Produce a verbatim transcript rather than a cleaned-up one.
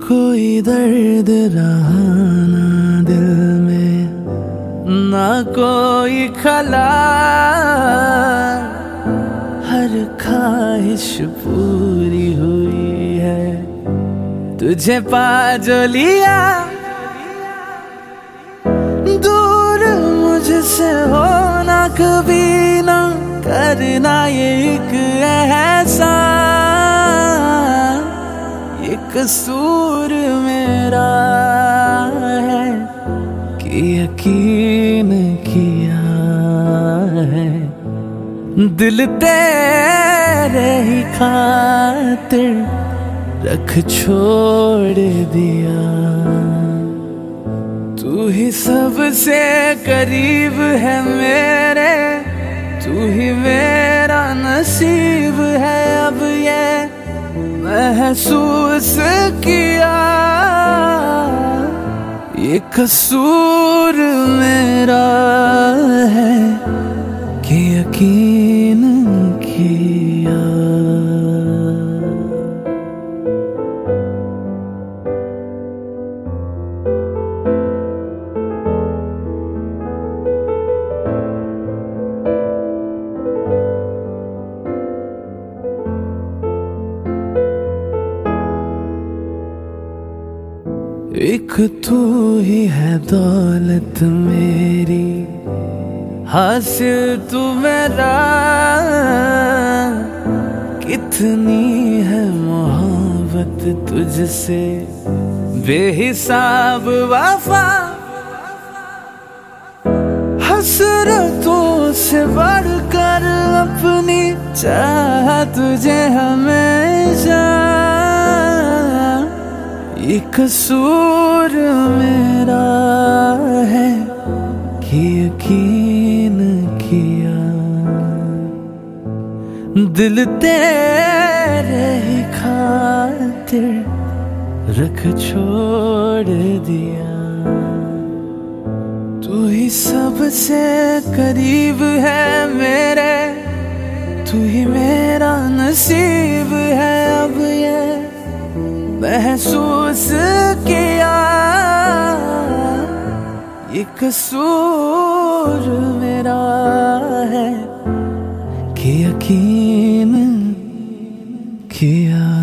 कोई दर्द रहा ना दिल में, ना कोई खला, हर ख्वाहिश पूरी हुई है तुझे पा जो लिया। दूर मुझसे होना कभी ना करना ये एक एहसान, ये कसूर मेरा है कि यकीन किया है दिल तेरे ही खातिर रख छोड़ दिया। तू ही सबसे करीब है मेरे, तू ही मेरा नसीब है अब ये महसूस किया। ये कसूर मेरा है कि यकीन किया। एक तू ही है दौलत मेरी, हासिल तू मेरा। कितनी है मोहब्बत तुझसे बेहिसाब वफा, हसरतों से बढ़कर अपनी चाह तुझे हमेशा। ये कसूर मेरा है कि यकीन किया दिल तेरे ही खातिर रख छोड़ दिया। तू ही सबसे करीब है मेरे, तू ही मेरा नसीब है अब ये महसूस किया। ये कसूर मेरा है कि यकीन किया।